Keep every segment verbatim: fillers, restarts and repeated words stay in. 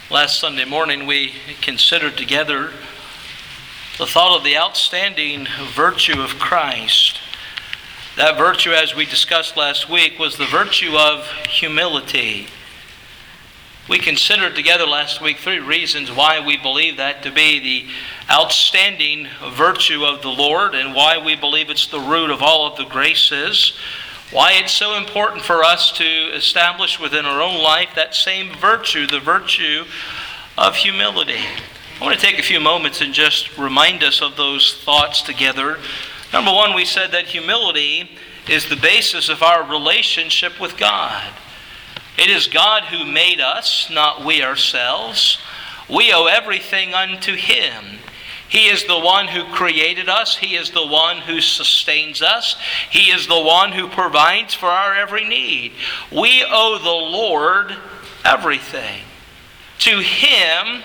Last Sunday morning we considered together the thought of the outstanding virtue of Christ. That virtue, as we discussed last week, was the virtue of humility. We considered together last week three reasons why we believe that to be the outstanding virtue of the Lord and why we believe it's the root of all of the graces. Why it's so important for us to establish within our own life that same virtue, the virtue of humility. I want to take a few moments and just remind us of those thoughts together. Number one, we said that humility is the basis of our relationship with God. It is God who made us, not we ourselves. We owe everything unto Him. He is the one who created us. He is the one who sustains us. He is the one who provides for our every need. We owe the Lord everything. To Him,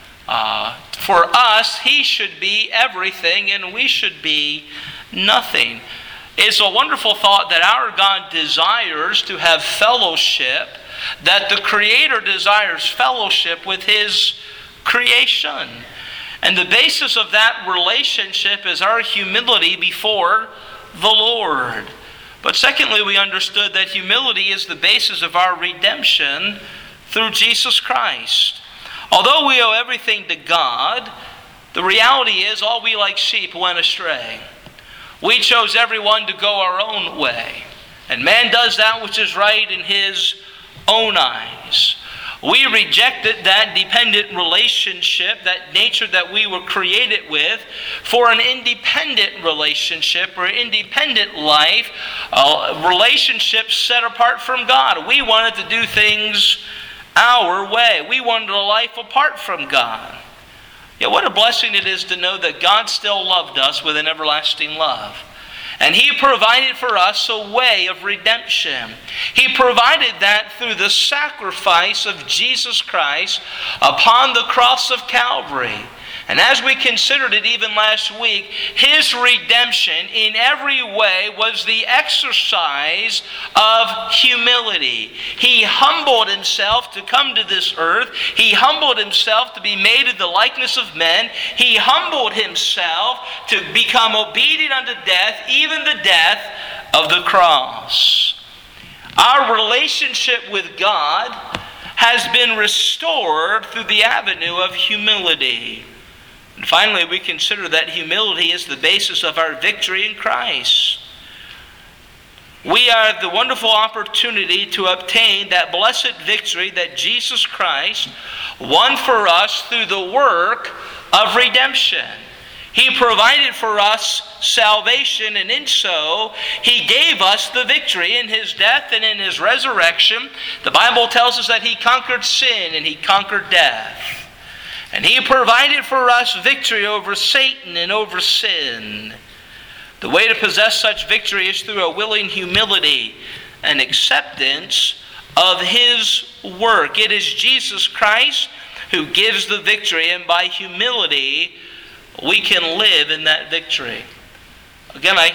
uh, for us, He should be everything and we should be nothing. It's a wonderful thought that our God desires to have fellowship, that the Creator desires fellowship with His creation. And the basis of that relationship is our humility before the Lord. But secondly, we understood that humility is the basis of our redemption through Jesus Christ. Although we owe everything to God, the reality is all we like sheep went astray. We chose everyone to go our own way. And man does that which is right in his own eyes. We rejected that dependent relationship, that nature that we were created with, for an independent relationship or independent life, a relationship set apart from God. We wanted to do things our way. We wanted a life apart from God. Yet what a blessing it is to know that God still loved us with an everlasting love. And He provided for us a way of redemption. He provided that through the sacrifice of Jesus Christ upon the cross of Calvary. And as we considered it even last week, His redemption in every way was the exercise of humility. He humbled Himself to come to this earth. He humbled Himself to be made in the likeness of men. He humbled Himself to become obedient unto death, even the death of the cross. Our relationship with God has been restored through the avenue of humility. And finally, we consider that humility is the basis of our victory in Christ. We have the wonderful opportunity to obtain that blessed victory that Jesus Christ won for us through the work of redemption. He provided for us salvation, and in so, He gave us the victory in His death and in His resurrection. The Bible tells us that He conquered sin and He conquered death. And He provided for us victory over Satan and over sin. The way to possess such victory is through a willing humility and acceptance of His work. It is Jesus Christ who gives the victory, and by humility we can live in that victory. Again, I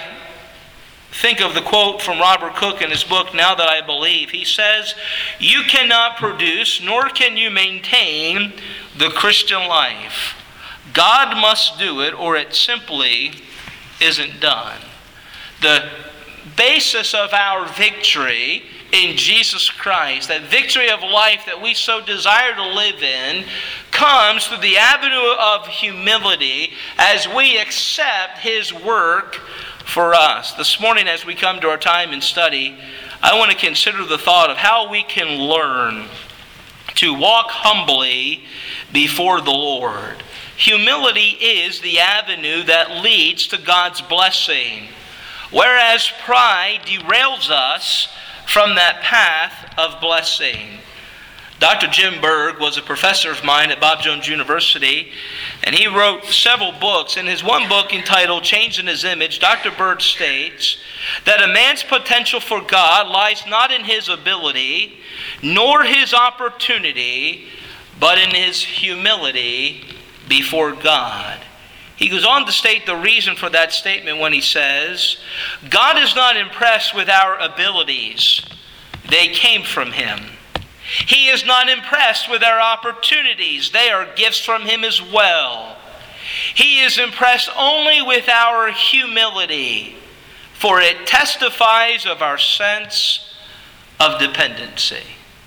think of the quote from Robert Cook in his book, Now That I Believe. He says, "You cannot produce nor can you maintain the Christian life. God must do it, or it simply isn't done." The basis of our victory in Jesus Christ, that victory of life that we so desire to live in, comes through the avenue of humility as we accept His work for us. This morning, as we come to our time in study, I want to consider the thought of how we can learn to walk humbly before the Lord. Humility is the avenue that leads to God's blessing, whereas pride derails us from that path of blessing. Doctor Jim Berg was a professor of mine at Bob Jones University, and he wrote several books. In his one book entitled Changed in His Image, Doctor Berg states that a man's potential for God lies not in his ability, nor his opportunity, but in his humility before God. He goes on to state the reason for that statement when he says, "God is not impressed with our abilities. They came from Him. He is not impressed with our opportunities. They are gifts from Him as well. He is impressed only with our humility, for it testifies of our sense of dependency.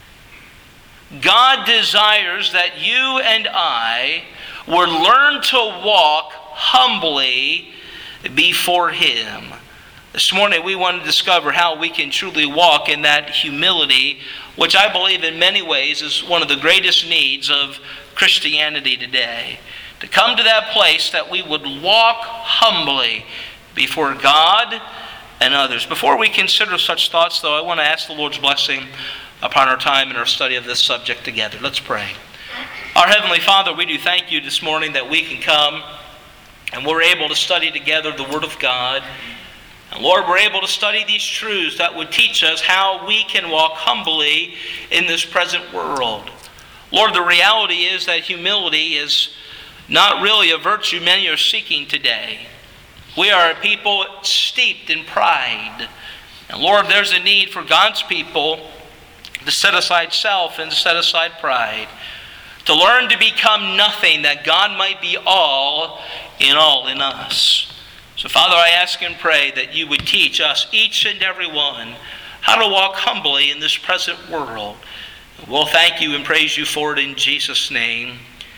God desires that you and I would learn to walk humbly before Him. This morning we want to discover how we can truly walk in that humility, which I believe in many ways is one of the greatest needs of Christianity today. To come to that place that we would walk humbly before God and others. Before we consider such thoughts, though, I want to ask the Lord's blessing upon our time and our study of this subject together. Let's pray. Our Heavenly Father, we do thank You this morning that we can come and we're able to study together the Word of God. And Lord, we're able to study these truths that would teach us how we can walk humbly in this present world. Lord, the reality is that humility is not really a virtue many are seeking today. We are a people steeped in pride. And Lord, there's a need for God's people to set aside self and to set aside pride. To learn to become nothing that God might be all in all in us. So Father, I ask and pray that You would teach us, each and every one, how to walk humbly in this present world. We'll thank You and praise You for it in Jesus' name.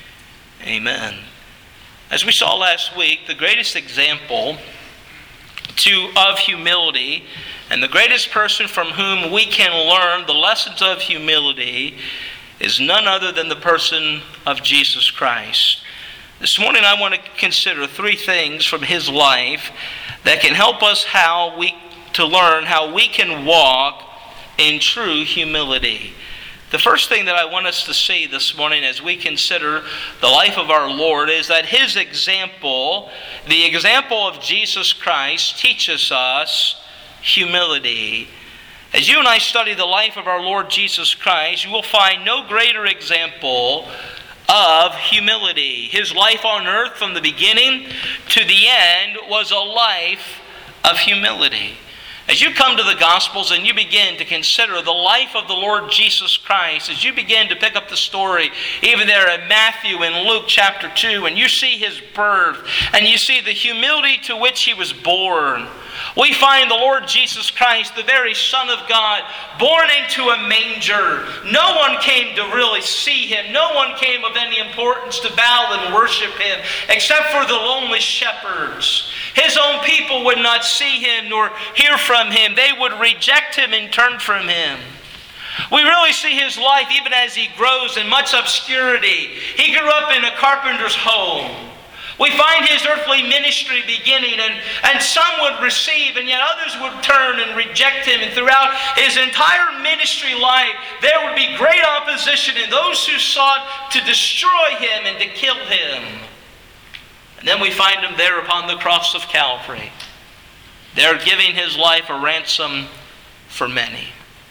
Amen. As we saw last week, the greatest example to, of humility, and the greatest person from whom we can learn the lessons of humility, is none other than the person of Jesus Christ. This morning I want to consider three things from His life that can help us how we to learn how we can walk in true humility. The first thing that I want us to see this morning as we consider the life of our Lord is that His example, the example of Jesus Christ, teaches us humility. As you and I study the life of our Lord Jesus Christ, you will find no greater example of humility. His life on earth from the beginning to the end was a life of humility. As you come to the Gospels and you begin to consider the life of the Lord Jesus Christ, as you begin to pick up the story, even there in Matthew and Luke chapter two, and you see His birth, and you see the humility to which He was born, we find the Lord Jesus Christ, the very Son of God, born into a manger. No one came to really see Him. No one came of any importance to bow and worship Him, except for the lonely shepherds. His own people would not see Him nor hear from Him. They would reject Him and turn from Him. We really see His life even as He grows in much obscurity. He grew up in a carpenter's home. We find His earthly ministry beginning, and, and some would receive, and yet others would turn and reject Him. And throughout His entire ministry life, there would be great opposition in those who sought to destroy Him and to kill Him. And then we find Him there upon the cross of Calvary, there giving His life a ransom for many.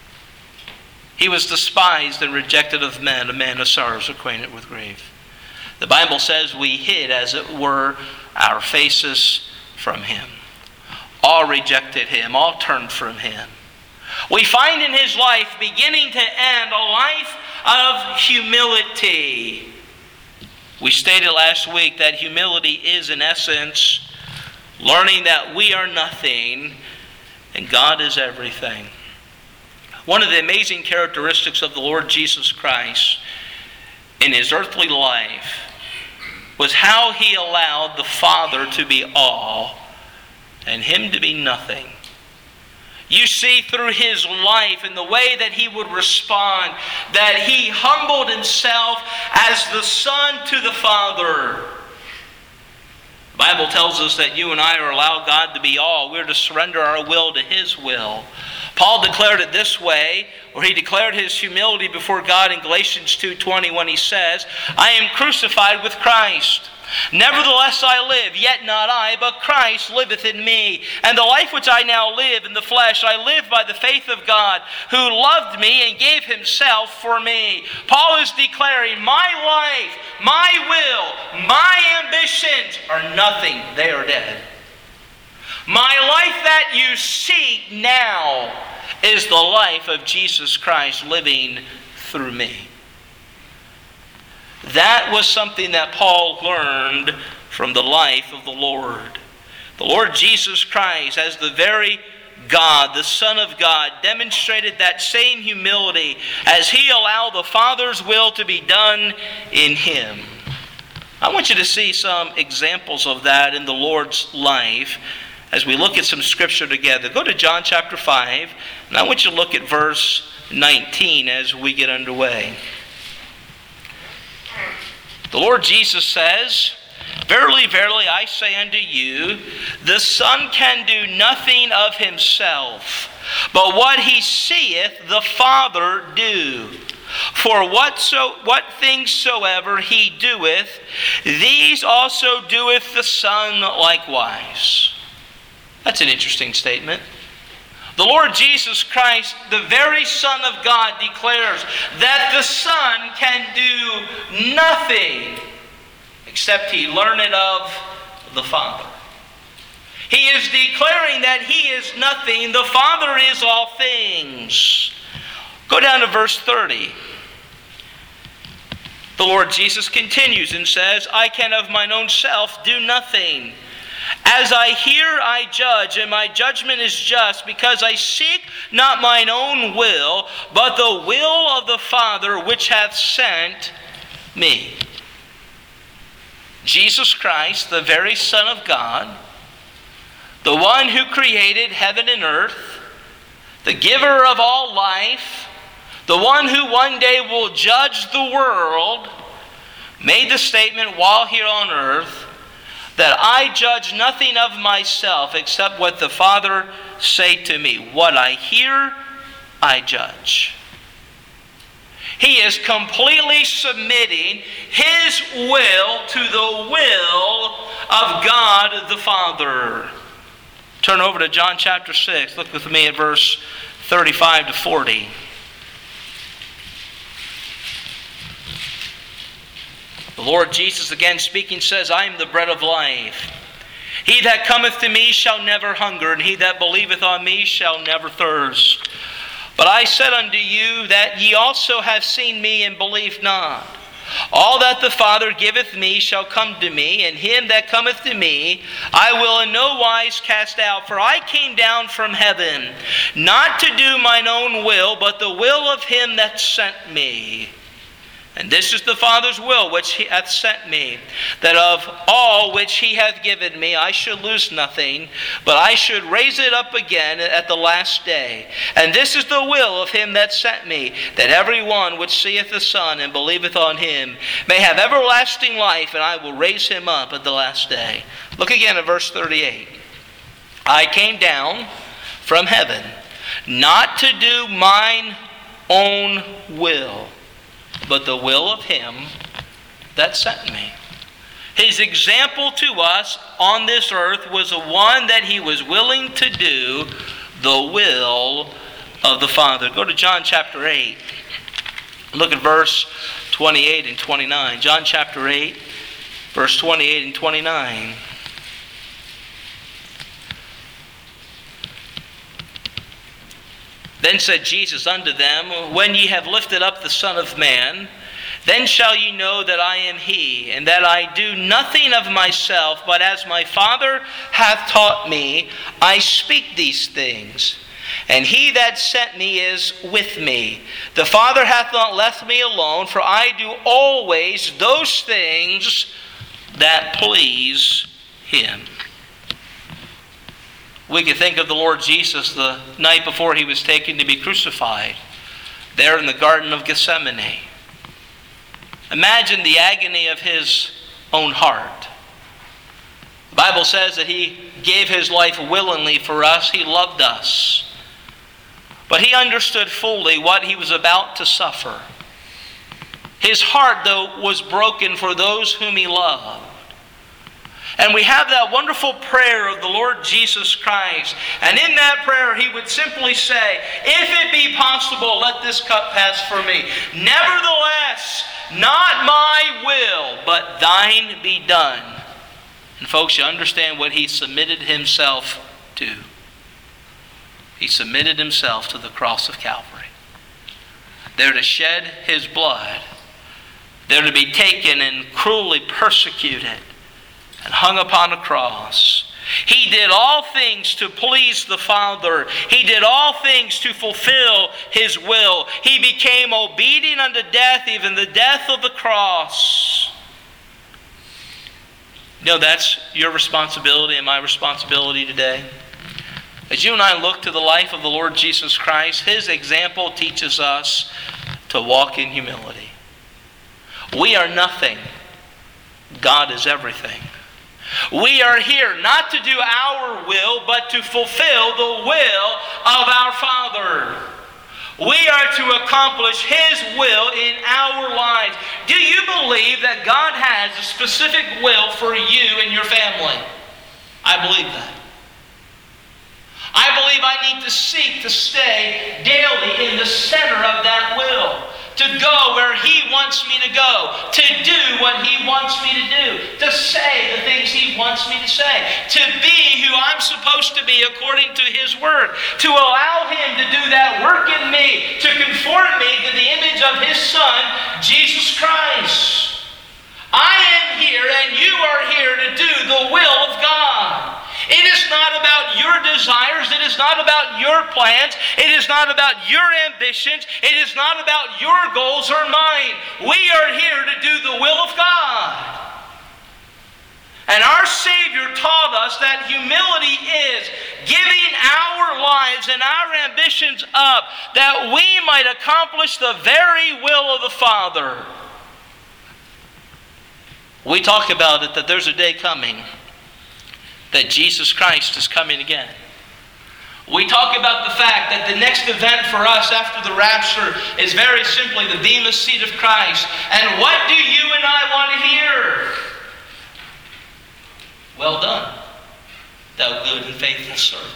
He was despised and rejected of men, a man of sorrows, acquainted with grief. The Bible says we hid, as it were, our faces from Him. All rejected Him. All turned from Him. We find in His life, beginning to end, a life of humility. We stated last week that humility is, in essence, learning that we are nothing and God is everything. One of the amazing characteristics of the Lord Jesus Christ in His earthly life was how He allowed the Father to be all and Him to be nothing. You see through His life and the way that He would respond that He humbled Himself as the Son to the Father. The Bible tells us that you and I are allowed God to be all. We're to surrender our will to His will. Paul declared it this way, or he declared his humility before God in Galatians two twenty when he says, I am crucified with Christ. Nevertheless I live, yet not I, but Christ liveth in me. And the life which I now live in the flesh, I live by the faith of God, who loved me and gave Himself for me. Paul is declaring, my life, my will, my ambitions are nothing. They are dead. My life that you seek now is the life of Jesus Christ living through me. That was something that Paul learned from the life of the Lord. The Lord Jesus Christ, as the very God, the Son of God, demonstrated that same humility as he allowed the Father's will to be done in him. I want you to see some examples of that in the Lord's life as we look at some scripture together. Go to John chapter five, and I want you to look at verse nineteen as we get underway. The Lord Jesus says, "Verily, verily, I say unto you, the Son can do nothing of himself, but what he seeth the Father do. For whatso, what things soever he doeth, these also doeth the Son likewise." That's an interesting statement. The Lord Jesus Christ, the very Son of God, declares that the Son can do nothing except he learn it of the Father. He is declaring that he is nothing, the Father is all things. Go down to verse thirty. The Lord Jesus continues and says, "I can of mine own self do nothing. As I hear, I judge, and my judgment is just, because I seek not mine own will, but the will of the Father which hath sent me." Jesus Christ, the very Son of God, the one who created heaven and earth, the giver of all life, the one who one day will judge the world, made the statement while here on earth that I judge nothing of myself except what the Father say to me. What I hear, I judge. He is completely submitting his will to the will of God the Father. Turn over to John chapter six. Look with me at verse thirty-five to forty. The Lord Jesus again speaking says, "I am the bread of life. He that cometh to me shall never hunger, and he that believeth on me shall never thirst. But I said unto you that ye also have seen me and believe not. All that the Father giveth me shall come to me, and him that cometh to me I will in no wise cast out. For I came down from heaven, not to do mine own will, but the will of him that sent me. And this is the Father's will which he hath sent me, that of all which he hath given me I should lose nothing, but I should raise it up again at the last day. And this is the will of him that sent me, that every one which seeth the Son and believeth on him may have everlasting life, and I will raise him up at the last day." Look again at verse thirty-eight. "I came down from heaven, not to do mine own will, but the will of him that sent me." His example to us on this earth was the one that he was willing to do the will of the Father. Go to John chapter eight. Look at verse twenty-eight and twenty-nine. John chapter eight, verse twenty-eight and twenty-nine. "Then said Jesus unto them, When ye have lifted up the Son of Man, then shall ye know that I am he, and that I do nothing of myself, but as my Father hath taught me, I speak these things. And he that sent me is with me. The Father hath not left me alone, for I do always those things that please him." We can think of the Lord Jesus the night before he was taken to be crucified, there in the Garden of Gethsemane. Imagine the agony of his own heart. The Bible says that he gave his life willingly for us. He loved us. But he understood fully what he was about to suffer. His heart, though, was broken for those whom he loved. And we have that wonderful prayer of the Lord Jesus Christ. And in that prayer, he would simply say, "If it be possible, let this cup pass from me. Nevertheless, not my will, but thine be done." And folks, you understand what he submitted himself to. He submitted himself to the cross of Calvary. They're to shed his blood. They're to be taken and cruelly persecuted and hung upon a cross. He did all things to please the Father. He did all things to fulfill his will. He became obedient unto death, even the death of the cross. You know, that's your responsibility and my responsibility today. As you and I look to the life of the Lord Jesus Christ, his example teaches us to walk in humility. We are nothing. God is everything. We are here not to do our will, but to fulfill the will of our Father. We are to accomplish his will in our lives. Do you believe that God has a specific will for you and your family? I believe that. I believe I need to seek to stay daily in the center of that will. To go where he wants me to go. To do what he wants me to do. To say the things he wants me to say. To be who I'm supposed to be according to his word. To allow him to do that work in me. To conform me to the image of his Son, Jesus Christ. I am here and you are here to do the will of God. It is not about your desires. It is not about your plans. It is not about your ambitions. It is not about your goals or mine. We are here to do the will of God. And our Savior taught us that humility is giving our lives and our ambitions up that we might accomplish the very will of the Father. We talk about it that there's a day coming that Jesus Christ is coming again. We talk about the fact that the next event for us after the rapture is very simply the Bema seat of Christ. And what do you and I want to hear? Well done, thou good and faithful servant.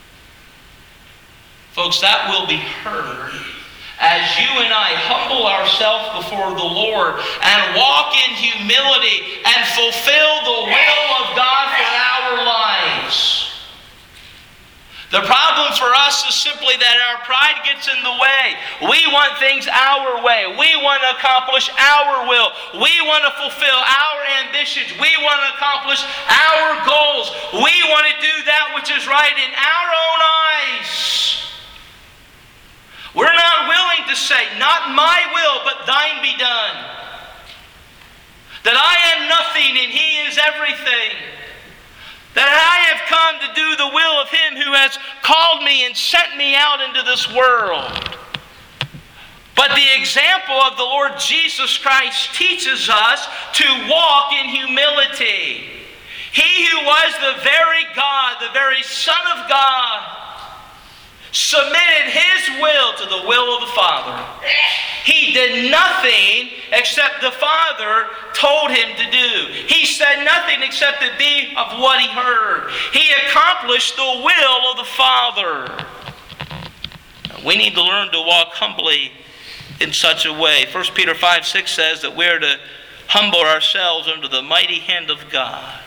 Folks, that will be heard as you and I humble ourselves before the Lord and walk in humility and fulfill the will of God for our lives. The problem for us is simply that our pride gets in the way. We want things our way. We want to accomplish our will. We want to fulfill our ambitions. We want to accomplish our goals. We want to do that which is right in our own eyes. We're not willing to say, not my will, but thine be done. That I am nothing and he is everything. That I have come to do the will of him who has called me and sent me out into this world. But the example of the Lord Jesus Christ teaches us to walk in humility. He who was the very God, the very Son of God, submitted his will to the will of the Father. He did nothing except the Father told him to do. He said nothing except to be of what he heard. He accomplished the will of the Father. We need to learn to walk humbly in such a way. First Peter five six says that we're to humble ourselves under the mighty hand of God.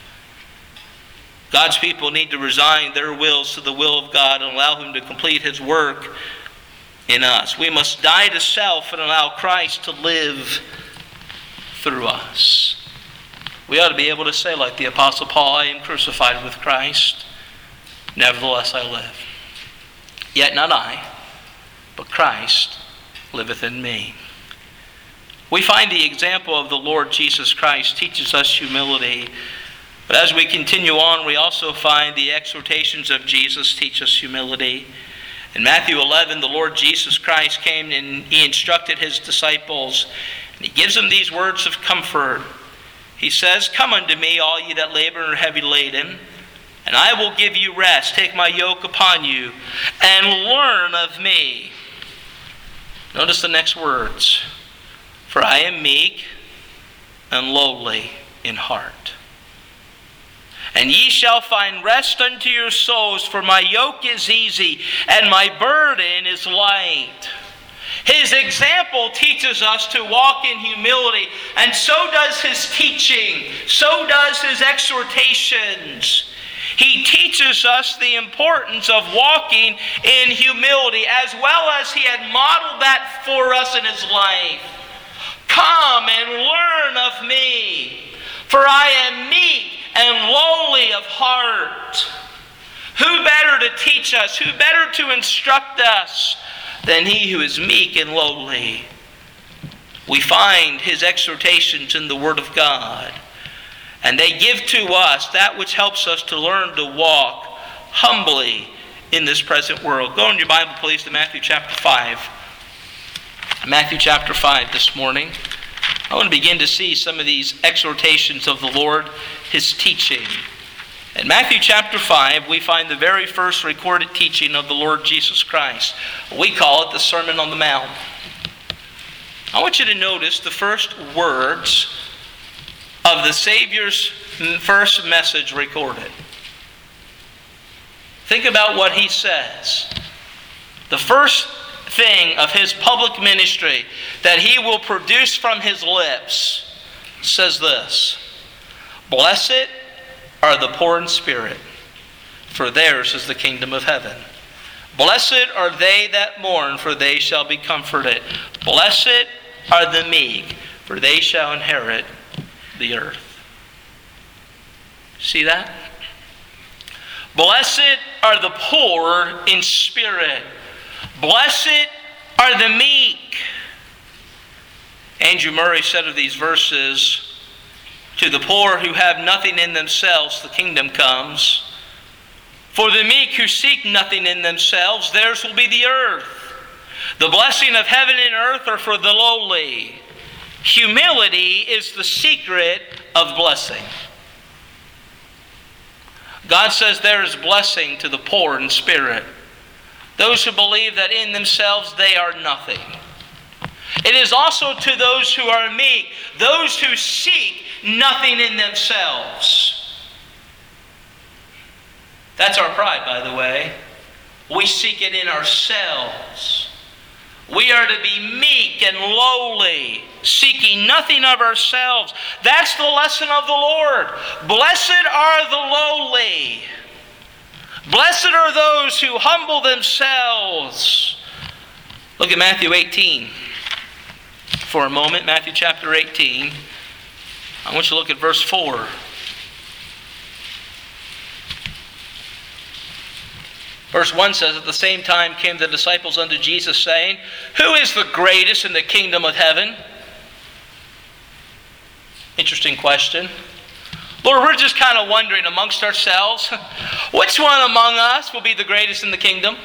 God's people need to resign their wills to the will of God and allow him to complete his work in us. We must die to self and allow Christ to live through us. We ought to be able to say like the Apostle Paul, I am crucified with Christ, nevertheless I live. Yet not I, but Christ liveth in me. We find the example of the Lord Jesus Christ teaches us humility. But as we continue on, we also find the exhortations of Jesus teach us humility. In Matthew eleven, the Lord Jesus Christ came and he instructed his disciples. And he gives them these words of comfort. He says, come unto me, all ye that labor and are heavy laden, and I will give you rest. Take my yoke upon you, and learn of me. Notice the next words. For I am meek and lowly in heart. And ye shall find rest unto your souls, for my yoke is easy, and my burden is light. His example teaches us to walk in humility, and so does his teaching, so does his exhortations. He teaches us the importance of walking in humility, as well as he had modeled that for us in his life. Come and learn of me, for I am meek and lowly of heart. Who better to teach us, who better to instruct us than he who is meek and lowly? We find his exhortations in the Word of God, and they give to us that which helps us to learn to walk humbly in this present world. Go in your Bible, please, to Matthew chapter five. Matthew chapter five this morning. I want to begin to see some of these exhortations of the Lord, his teaching. In Matthew chapter five, we find the very first recorded teaching of the Lord Jesus Christ. We call it the Sermon on the Mount. I want you to notice the first words of the Savior's first message recorded. Think about what he says. The first thing of his public ministry that he will produce from his lips says this: Blessed are the poor in spirit, for theirs is the kingdom of heaven. Blessed are they that mourn, for they shall be comforted. Blessed are the meek, for they shall inherit the earth. See that? Blessed are the poor in spirit. Blessed are the meek. Andrew Murray said of these verses, to the poor who have nothing in themselves, the kingdom comes. For the meek who seek nothing in themselves, theirs will be the earth. The blessing of heaven and earth are for the lowly. Humility is the secret of blessing. God says there is blessing to the poor in spirit, those who believe that in themselves they are nothing. It is also to those who are meek, those who seek nothing in themselves. That's our pride, by the way. We seek it in ourselves. We are to be meek and lowly, seeking nothing of ourselves. That's the lesson of the Lord. Blessed are the lowly. Blessed are those who humble themselves. Look at Matthew eighteen for a moment. Matthew chapter eighteen. I want you to look at verse four. Verse one says, At the same time came the disciples unto Jesus, saying, Who is the greatest in the kingdom of heaven? Interesting question. Lord, we're just kind of wondering amongst ourselves, which one among us will be the greatest in the kingdom?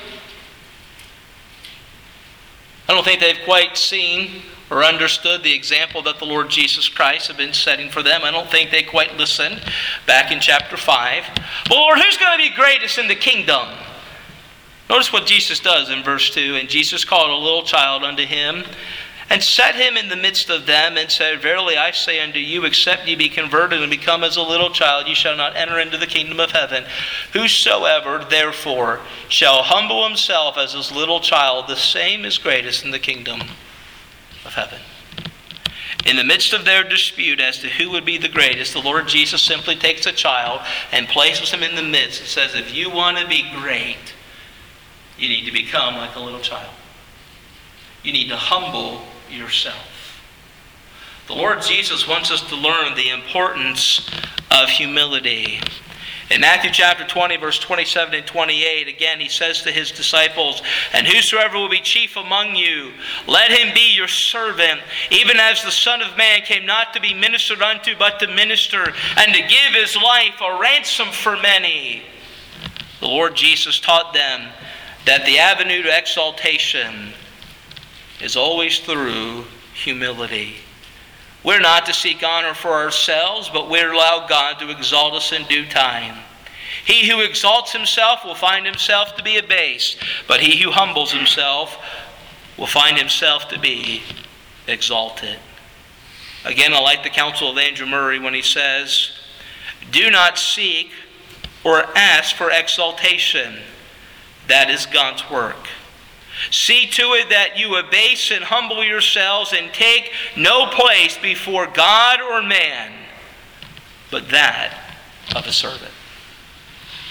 I don't think they've quite seen or understood the example that the Lord Jesus Christ had been setting for them. I don't think they quite listened back in chapter five. But Lord, who's going to be greatest in the kingdom? Notice what Jesus does in verse two. And Jesus called a little child unto him, and set him in the midst of them, and said, Verily I say unto you, except ye be converted and become as a little child, ye shall not enter into the kingdom of heaven. Whosoever therefore shall humble himself as this little child, the same is greatest in the kingdom of heaven. In the midst of their dispute as to who would be the greatest, the Lord Jesus simply takes a child and places him in the midst and says, if you want to be great, you need to become like a little child. You need to humble yourself. The Lord Jesus wants us to learn the importance of humility. In Matthew chapter twenty, verse twenty-seven and twenty-eight, again he says to his disciples, And whosoever will be chief among you, let him be your servant, even as the Son of Man came not to be ministered unto, but to minister, and to give his life a ransom for many. The Lord Jesus taught them that the avenue to exaltation is always through humility. We're not to seek honor for ourselves, but we allow God to exalt us in due time. He who exalts himself will find himself to be abased, but he who humbles himself will find himself to be exalted. Again, I like the counsel of Andrew Murray when he says, Do not seek or ask for exaltation. That is God's work. See to it that you abase and humble yourselves and take no place before God or man, but that of a servant.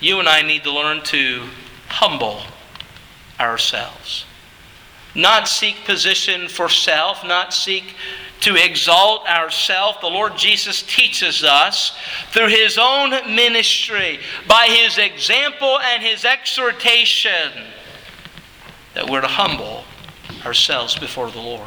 you and I need to learn to humble ourselves. Not seek position for self, not seek to exalt ourselves. The Lord Jesus teaches us through His own ministry, by His example and His exhortation, that we're to humble ourselves before the Lord.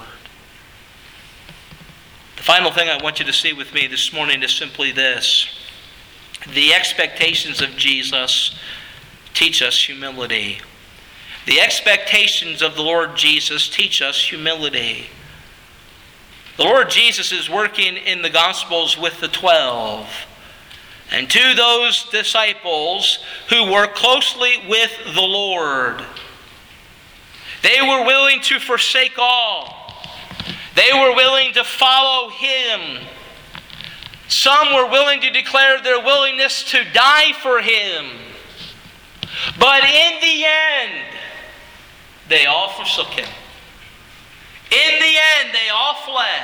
The final thing I want you to see with me this morning is simply this. The expectations of Jesus teach us humility. The expectations of the Lord Jesus teach us humility. The Lord Jesus is working in the Gospels with the twelve. And to those disciples who were closely with the Lord, they were willing to forsake all. They were willing to follow Him. Some were willing to declare their willingness to die for Him. But in the end, they all forsook Him. In the end, they all fled.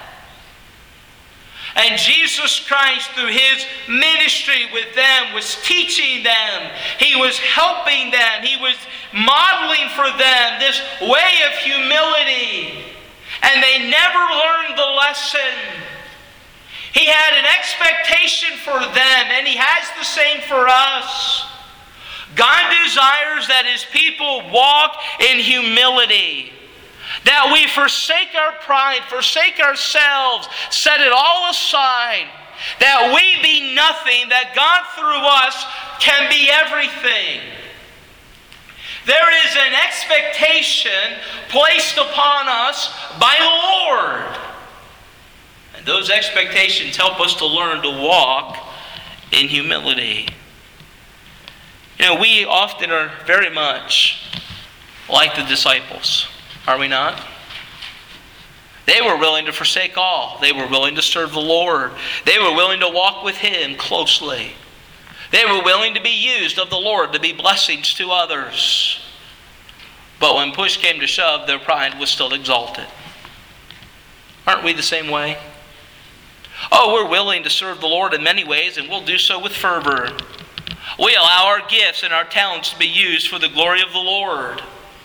And Jesus Christ, through His ministry with them, was teaching them. He was helping them. He was modeling for them this way of humility. And they never learned the lesson. He had an expectation for them, and He has the same for us. God desires that His people walk in humility. That we forsake our pride, forsake ourselves, set it all aside. That we be nothing, that God through us can be everything. There is an expectation placed upon us by the Lord. And those expectations help us to learn to walk in humility. You know, we often are very much like the disciples, are we not? They were willing to forsake all. They were willing to serve the Lord. They were willing to walk with Him closely. They were willing to be used of the Lord to be blessings to others. But when push came to shove, their pride was still exalted. Aren't we the same way? Oh, we're willing to serve the Lord in many ways, and we'll do so with fervor. We allow our gifts and our talents to be used for the glory of the Lord.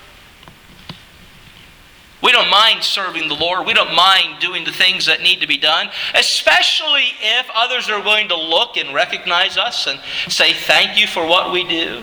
We don't mind serving the Lord. We don't mind doing the things that need to be done, especially if others are willing to look and recognize us and say thank you for what we do.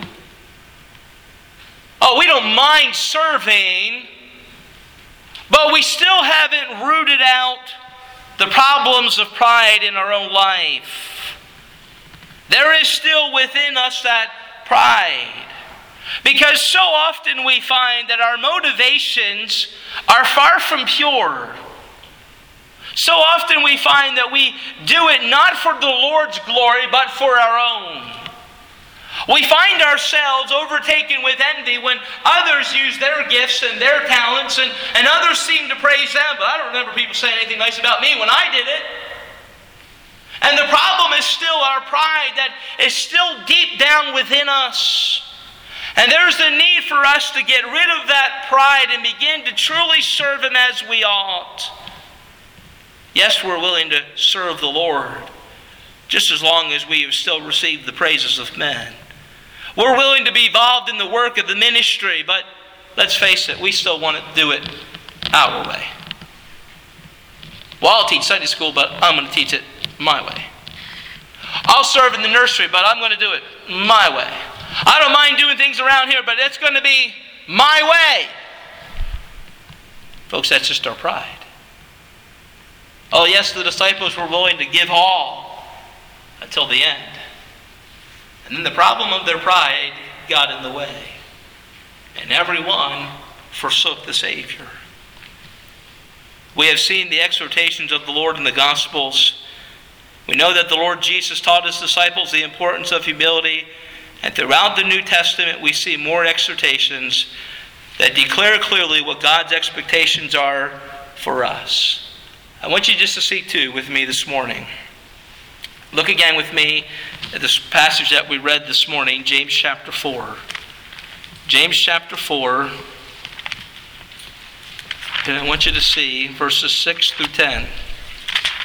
Oh, we don't mind serving, but we still haven't rooted out the problems of pride in our own life. There is still within us that pride. Because so often we find that our motivations are far from pure. So often we find that we do it not for the Lord's glory, but for our own. We find ourselves overtaken with envy when others use their gifts and their talents, and, and others seem to praise them, but I don't remember people saying anything nice about me when I did it. And the problem is still our pride that is still deep down within us. And there's a need for us to get rid of that pride and begin to truly serve Him as we ought. Yes, we're willing to serve the Lord, just as long as we have still received the praises of men. We're willing to be involved in the work of the ministry, but let's face it, we still want to do it our way. Well, I'll teach Sunday school, but I'm going to teach it my way. I'll serve in the nursery, but I'm going to do it my way. I don't mind doing things around here, but it's going to be my way. Folks, that's just our pride. Oh, yes, the disciples were willing to give all until the end. And then the problem of their pride got in the way. And everyone forsook the Savior. We have seen the exhortations of the Lord in the Gospels. We know that the Lord Jesus taught His disciples the importance of humility. And throughout the New Testament, we see more exhortations that declare clearly what God's expectations are for us. I want you just to see too with me this morning. Look again with me at this passage that we read this morning, James chapter four. James chapter four. And I want you to see verses six through ten.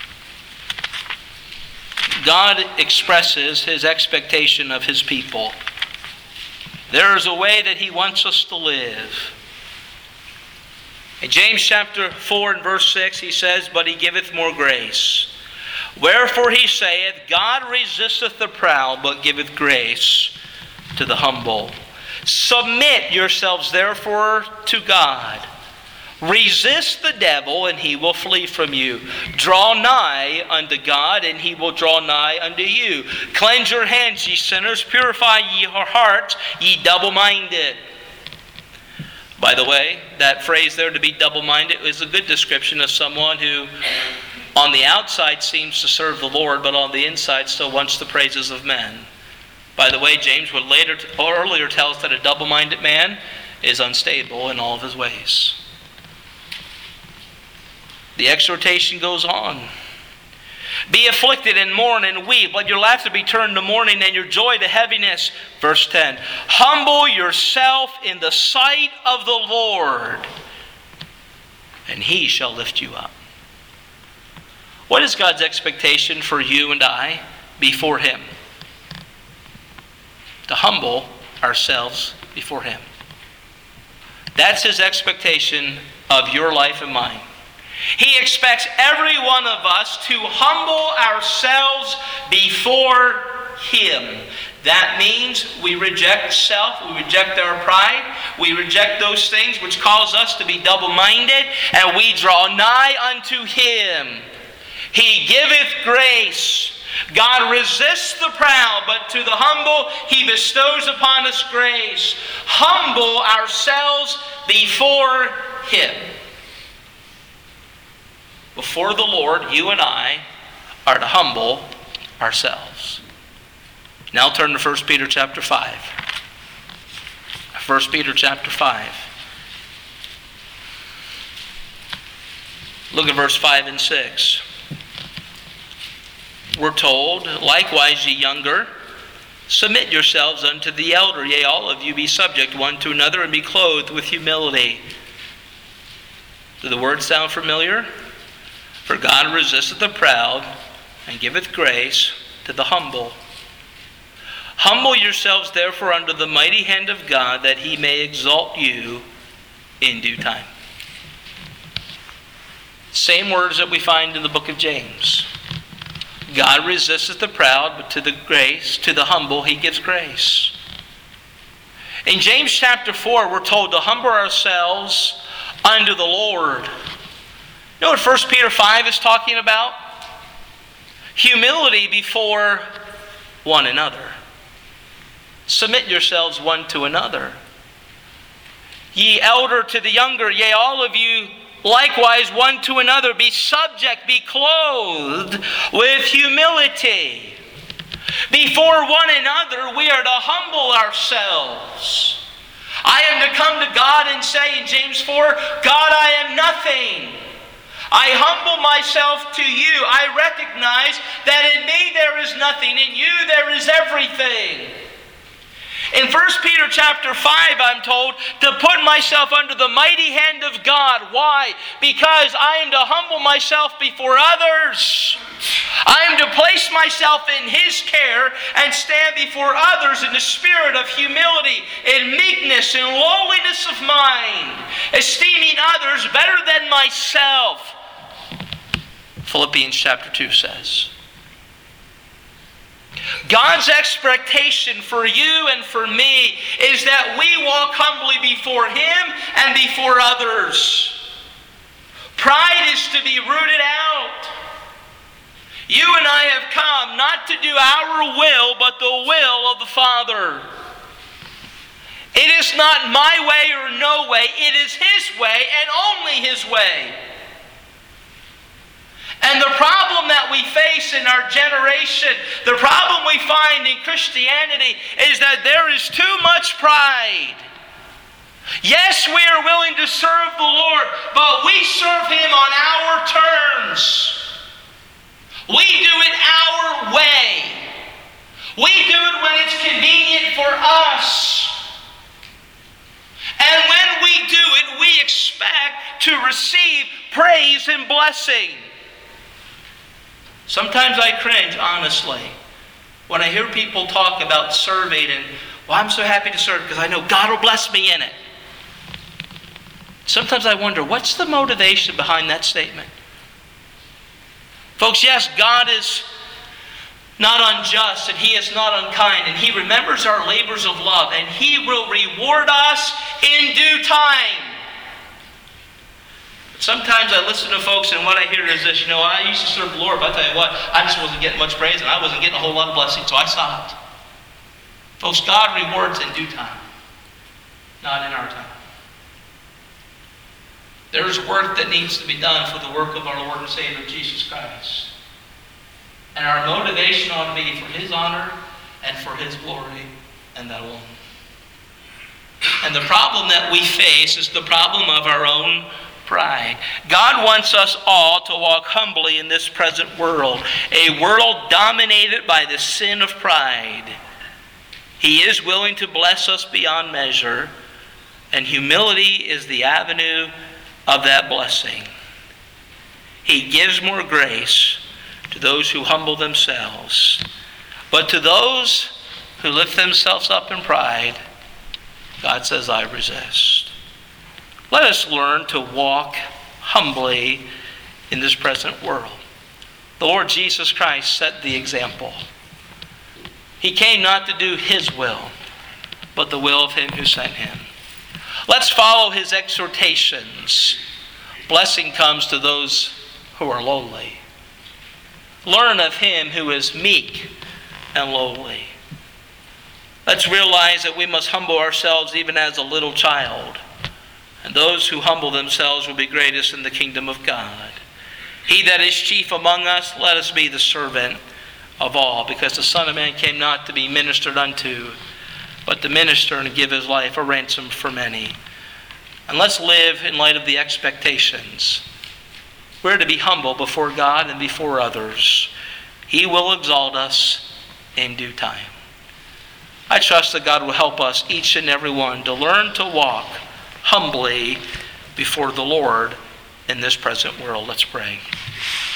God expresses His expectation of His people. There is a way that He wants us to live. In James chapter four and verse six, he says, "But He giveth more grace. Wherefore He saith, God resisteth the proud, but giveth grace to the humble. Submit yourselves therefore to God. Resist the devil, and he will flee from you. Draw nigh unto God, and He will draw nigh unto you. Cleanse your hands, ye sinners. Purify ye your hearts, ye double-minded." By the way, that phrase there, to be double-minded, is a good description of someone who on the outside seems to serve the Lord, but on the inside still wants the praises of men. By the way, James would later or earlier tell us that a double-minded man is unstable in all of his ways. The exhortation goes on. "Be afflicted and mourn and weep. Let your laughter be turned to mourning and your joy to heaviness." Verse ten. "Humble yourself in the sight of the Lord, and He shall lift you up." What is God's expectation for you and I before Him? To humble ourselves before Him. That's His expectation of your life and mine. He expects every one of us to humble ourselves before Him. That means we reject self, we reject our pride, we reject those things which cause us to be double-minded, and we draw nigh unto Him. He giveth grace. God resists the proud, but to the humble He bestows upon us grace. Humble ourselves before Him. Before the Lord, you and I are to humble ourselves. Now turn to First Peter chapter five. First Peter chapter five. Look at verse five and six. We're told, "Likewise, ye younger, submit yourselves unto the elder. Yea, all of you be subject one to another, and be clothed with humility." Do the words sound familiar? "For God resisteth the proud, and giveth grace to the humble. Humble yourselves therefore under the mighty hand of God, that He may exalt you in due time." Same words that we find in the book of James. God resisteth the proud, but to the grace, to the humble, He gives grace. In James chapter four, we're told to humble ourselves unto the Lord. You know what First Peter five is talking about? Humility before one another. Submit yourselves one to another. Ye elder to the younger, yea, all of you likewise one to another, be subject, be clothed with humility. Before one another, we are to humble ourselves. I am to come to God and say in James four, "God, I am nothing. I humble myself to you. I recognize that in me there is nothing. In you there is everything." In First Peter chapter five, I'm told to put myself under the mighty hand of God. Why? Because I am to humble myself before others. I am to place myself in His care and stand before others in the spirit of humility, in meekness, in lowliness of mind, esteeming others better than myself. Philippians chapter two says. God's expectation for you and for me is that we walk humbly before Him and before others. Pride is to be rooted out. You and I have come not to do our will, but the will of the Father. It is not my way or no way. It is His way and only His way. And the problem that we face in our generation, the problem we find in Christianity, is that there is too much pride. Yes, we are willing to serve the Lord, but we serve Him on our terms. We do it our way. We do it when it's convenient for us. And when we do it, we expect to receive praise and blessing. Sometimes I cringe, honestly, when I hear people talk about serving and, Well, I'm so happy to serve because I know God will bless me in it. Sometimes I wonder, what's the motivation behind that statement? Folks, yes, God is not unjust and He is not unkind, and He remembers our labors of love, and He will reward us in due time. Sometimes I listen to folks and what I hear is this, you know, I used to serve the Lord, but I tell you what, I just wasn't getting much praise and I wasn't getting a whole lot of blessing, so I stopped. Folks, God rewards in due time, not in our time. There's work that needs to be done for the work of our Lord and Savior, Jesus Christ. And our motivation ought to be for His honor and for His glory, and that alone. And the problem that we face is the problem of our own pride. God wants us all to walk humbly in this present world, a world dominated by the sin of pride. He is willing to bless us beyond measure, and humility is the avenue of that blessing. He gives more grace to those who humble themselves, but to those who lift themselves up in pride, God says, I resist. Let us learn to walk humbly in this present world. The Lord Jesus Christ set the example. He came not to do His will, but the will of Him who sent Him. Let's follow His exhortations. Blessing comes to those who are lowly. Learn of Him who is meek and lowly. Let's realize that we must humble ourselves even as a little child. And those who humble themselves will be greatest in the kingdom of God. He that is chief among us, let us be the servant of all, because the Son of Man came not to be ministered unto, but to minister and give His life a ransom for many. And let's live in light of the expectations. We're to be humble before God and before others. He will exalt us in due time. I trust that God will help us, each and every one, to learn to walk humbly before the Lord in this present world. Let's pray.